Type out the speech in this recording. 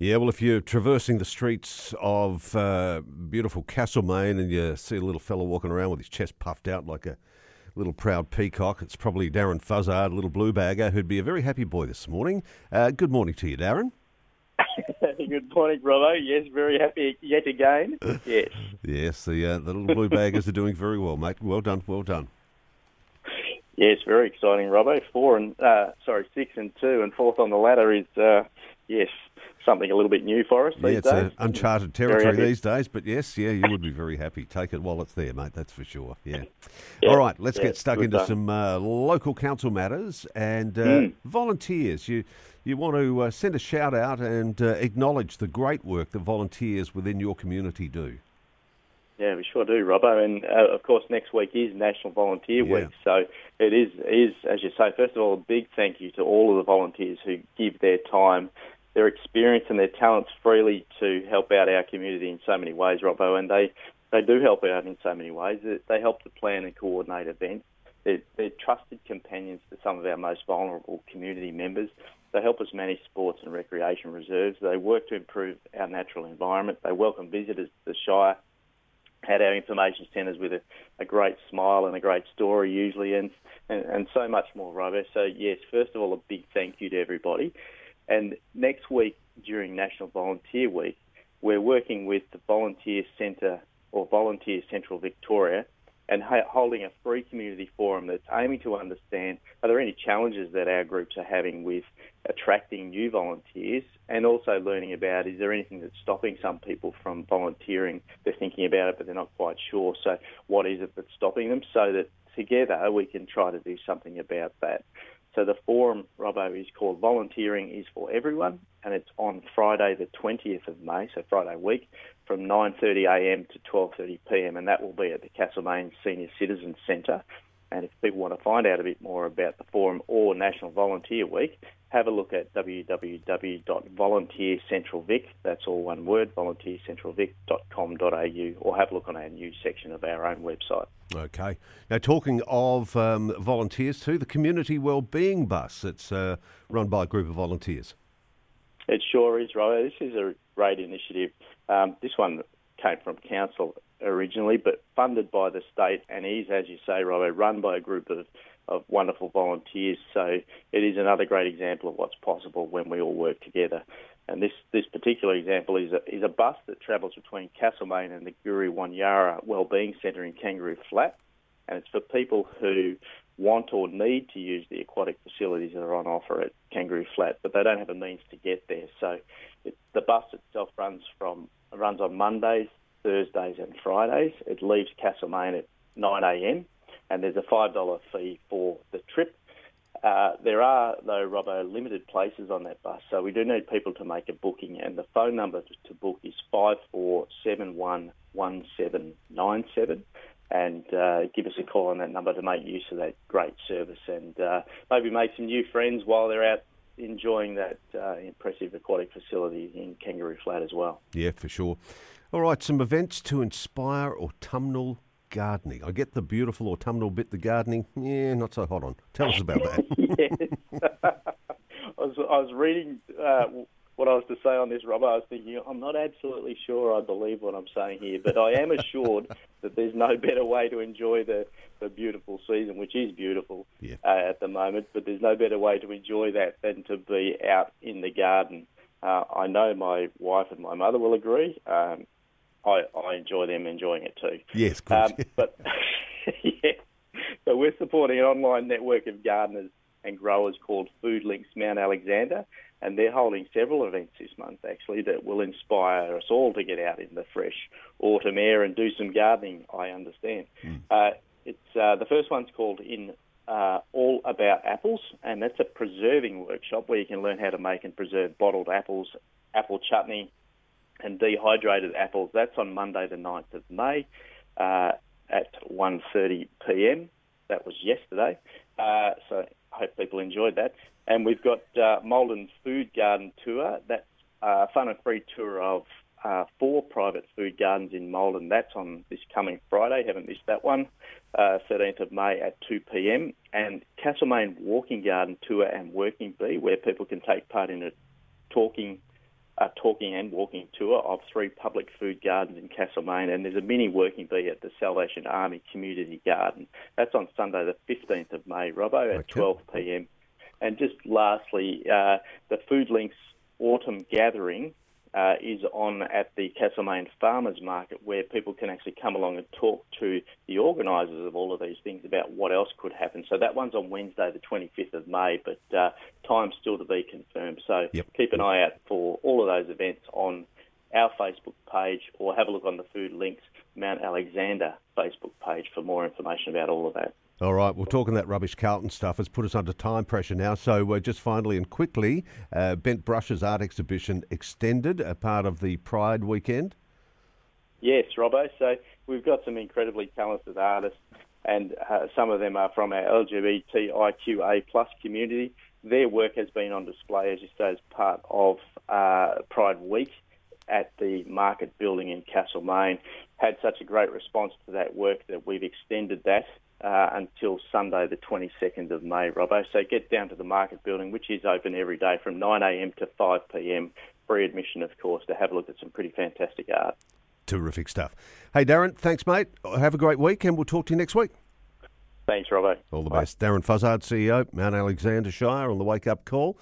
Yeah, well, if you're traversing the streets of beautiful Castlemaine and you see a little fella walking around with his chest puffed out like a little proud peacock, it's probably Darren Fuzzard, a little blue bagger, who'd be a very happy boy this morning. Good morning to you, Darren. Good morning, Robbo. Yes, very happy yet again. Yes. Yes, the little blue baggers are doing very well, mate. Well done, well done. Yes, very exciting, Robbo. 6 and 2 and fourth on the ladder is, yes, something a little bit new for us these days. It's uncharted territory these days, but yes, you would be very happy. Take it while it's there, mate, that's for sure, yeah. All right, let's get stuck into some local council matters and volunteers. You want to send a shout out and acknowledge the great work that volunteers within your community do. Yeah, we sure do, Robbo. And, of course, next week is National Volunteer Week. So it is, as you say, first of all, a big thank you to all of the volunteers who give their time, their experience and their talents freely to help out our community in so many ways, Robbo. And they do help out in so many ways. They help to plan and coordinate events. They're trusted companions to some of our most vulnerable community members. They help us manage sports and recreation reserves. They work to improve our natural environment. They welcome visitors to the Shire at our information centres with a great smile and a great story usually, and so much more, Robert. So, yes, first of all, a big thank you to everybody. And next week, during National Volunteer Week, we're working with the Volunteer Centre or Volunteer Central Victoria and holding a free community forum that's aiming to understand, are there any challenges that our groups are having with attracting new volunteers, and also learning about, is there anything that's stopping some people from volunteering? They're thinking about it, but they're not quite sure. So what is it that's stopping them? So that together we can try to do something about that. So the forum, Robbo, is called Volunteering is for Everyone, and it's on Friday the 20th of May, so Friday week, from 9:30am to 12:30pm, and that will be at the Castlemaine Senior Citizens Centre. And if people want to find out a bit more about the forum or National Volunteer Week, have a look at www.volunteercentralvic, that's all one word, volunteercentralvic.com.au, or have a look on our news section of our own website. Okay. Now, talking of volunteers too, the Community Wellbeing Bus, it's run by a group of volunteers. It sure is, right. This is a great initiative. This one came from council originally, but funded by the state, and is, as you say, Robbo, run by a group of wonderful volunteers. So it is another great example of what's possible when we all work together. And this particular example is a bus that travels between Castlemaine and the Guru Wanyara Wellbeing Centre in Kangaroo Flat, and it's for people who want or need to use the aquatic facilities that are on offer at Kangaroo Flat, but they don't have a means to get there. So the bus itself runs on Mondays, Thursdays and Fridays. It leaves Castlemaine at 9am, and there's a $5 fee for the trip. There are, though, Robbo, limited places on that bus, so we do need people to make a booking, and the phone number to book is 54711797, and give us a call on that number to make use of that great service and maybe make some new friends while they're out enjoying that impressive aquatic facility in Kangaroo Flat as well. Yeah, for sure. All right, some events to inspire autumnal gardening. I get the beautiful autumnal bit, the gardening. Yeah, not so hot on. Tell us about that. Yes. I was reading what I was to say on this, Rob. I was thinking, I'm not absolutely sure I believe what I'm saying here, but I am assured that there's no better way to enjoy the beautiful season, which is beautiful at the moment, but there's no better way to enjoy that than to be out in the garden. I know my wife and my mother will agree. I enjoy them enjoying it too. Yes, good. But so we're supporting an online network of gardeners and growers called Food Links Mount Alexander, and they're holding several events this month actually that will inspire us all to get out in the fresh autumn air and do some gardening, I understand. It's the first one's called All About Apples, and that's a preserving workshop where you can learn how to make and preserve bottled apples, apple chutney, and dehydrated apples. That's on Monday the 9th of May at 1:30pm. That was yesterday. So I hope people enjoyed that. And we've got Maldon Food Garden Tour. That's a fun and free tour of 4 private food gardens in Maldon. That's on this coming Friday. Haven't missed that one. 13th of May at 2pm. And Castlemaine Walking Garden Tour and Working Bee, where people can take part in a talking walking tour of 3 public food gardens in Castlemaine, and there's a mini working bee at the Salvation Army Community Garden. That's on Sunday the 15th of May, Robbo, at 12 p.m. And just lastly, the Food Links Autumn Gathering is on at the Castlemaine Farmers Market, where people can actually come along and talk to the organisers of all of these things about what else could happen. So that one's on Wednesday the 25th of May, but time's still to be confirmed. So keep an eye out for all of those events on our Facebook page, or have a look on the Food Links Mount Alexander Facebook page for more information about all of that. All right, well, talking that rubbish Carlton stuff has put us under time pressure now. So just finally and quickly, Bent Brush's art exhibition extended, a part of the Pride weekend. Yes, Robbo. So we've got some incredibly talented artists, and some of them are from our LGBTIQA+ community. Their work has been on display, as you say, as part of Pride Week at the Market Building in Castlemaine. Had such a great response to that work that we've extended that until Sunday the 22nd of May, Robbo. So get down to the Market Building, which is open every day from 9am to 5pm, free admission, of course, to have a look at some pretty fantastic art. Terrific stuff. Hey, Darren, thanks, mate. Have a great week, and we'll talk to you next week. Thanks, Robbo. All the best. Darren Fuzzard, CEO, Mount Alexander Shire, on the Wake Up Call.